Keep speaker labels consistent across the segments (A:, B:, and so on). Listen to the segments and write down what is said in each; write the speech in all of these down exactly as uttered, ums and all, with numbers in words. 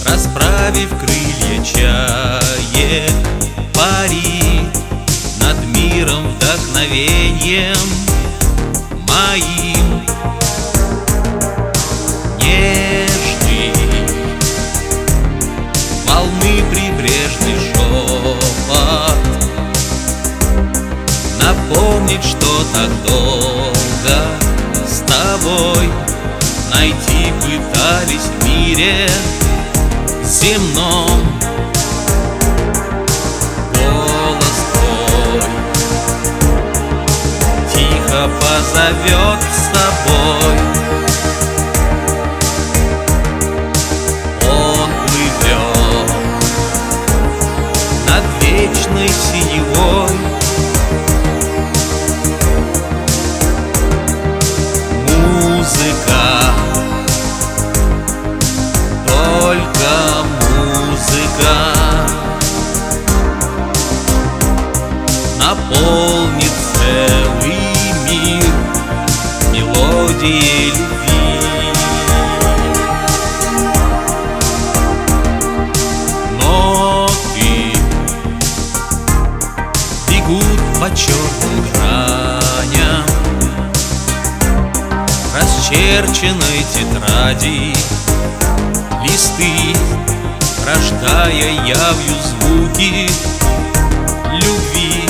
A: Расправив крылья, чаек парит над миром вдохновением моим. Нежный волны прибрежный шепот напомнит, что так долго с тобой найти пытались в мире земном. Голос твой тихо позовет с собой. Он плывет над вечной синевой. Музыка, только музыка наполнит целый мир мелодией любви. Ноты бегут по черным граням расчерченной тетради. Листы, рождая явью звуки любви,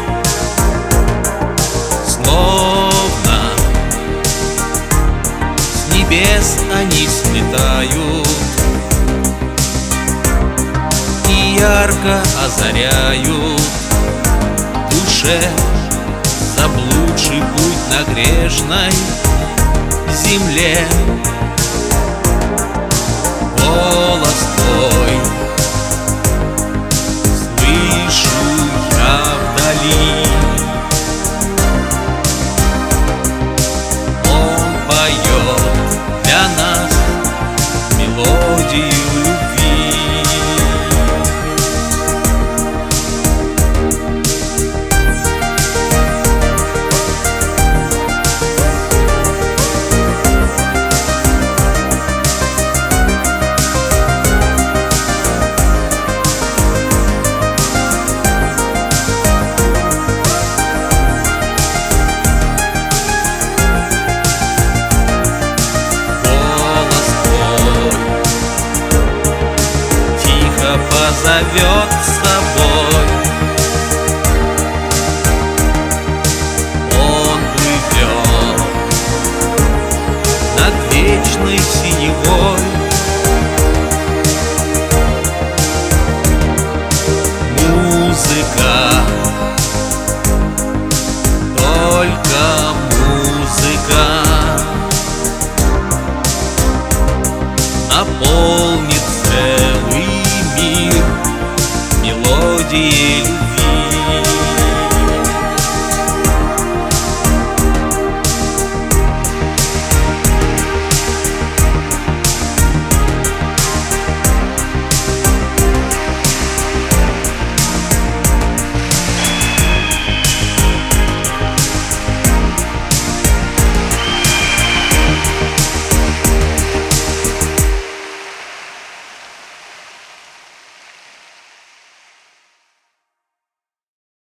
A: словно с небес они слетают и ярко озаряют душе заблудший путь на грешной земле. Голос твой слышу я вдали. Он поет для нас мелодию любви. Позовет